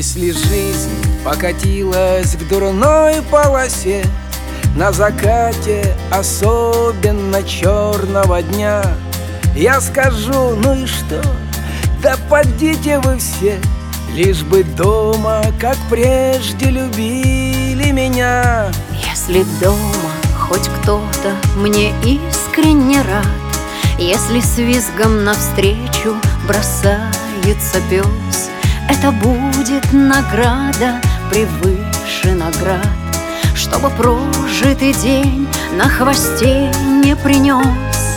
Если жизнь покатилась к дурной полосе, на закате особенно черного дня, я скажу: ну и что, да подите вы все, лишь бы дома, как прежде, любили меня. Если дома хоть кто-то мне искренне рад, если с визгом навстречу бросается пес, это будет награда превыше наград, чтобы прожитый день на хвосте не принес.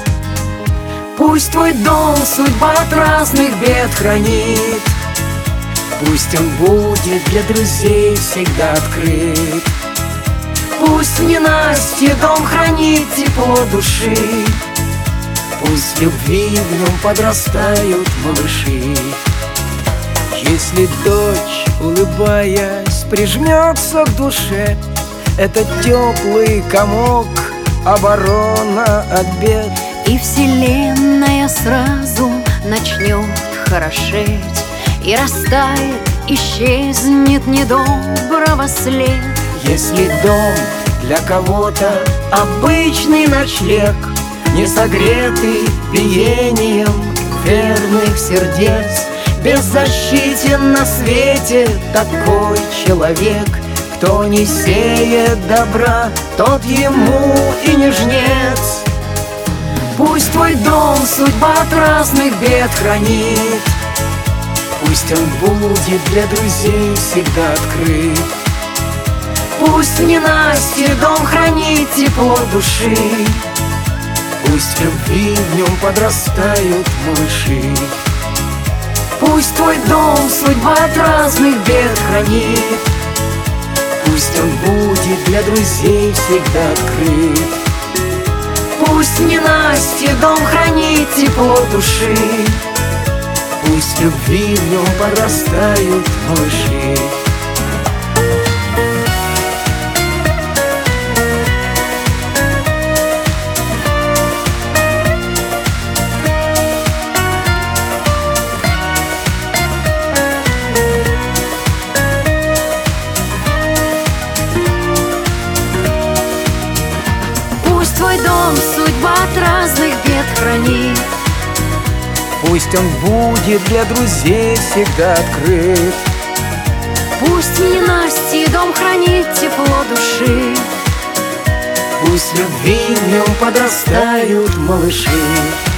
Пусть твой дом судьба от разных бед хранит, пусть он будет для друзей всегда открыт. Пусть в ненастье дом хранит тепло души, пусть в любви в нем подрастают малыши. Если дочь, улыбаясь, прижмется к душе, это теплый комок, оборона от бед. И вселенная сразу начнет хорошеть, и растает, исчезнет недоброго след. Если дом для кого-то обычный ночлег, не согретый биением верных сердец, беззащитен на свете такой человек. Кто не сеет добра, тот ему и не жнец. Пусть твой дом судьба от разных бед хранит, пусть он будет для друзей всегда открыт. Пусть в ненастье дом хранит тепло души, пусть в любви в нем подрастают малыши. Пусть твой дом судьба от разных бед хранит, пусть он будет для друзей всегда открыт. Пусть в ненастье дом хранит тепло души, пусть в любви в нем подрастают малыши. Твой дом судьба от разных бед хранит, пусть он будет для друзей всегда открыт. Пусть в ненастье дом хранит тепло души, пусть в любви в нем подрастают малыши.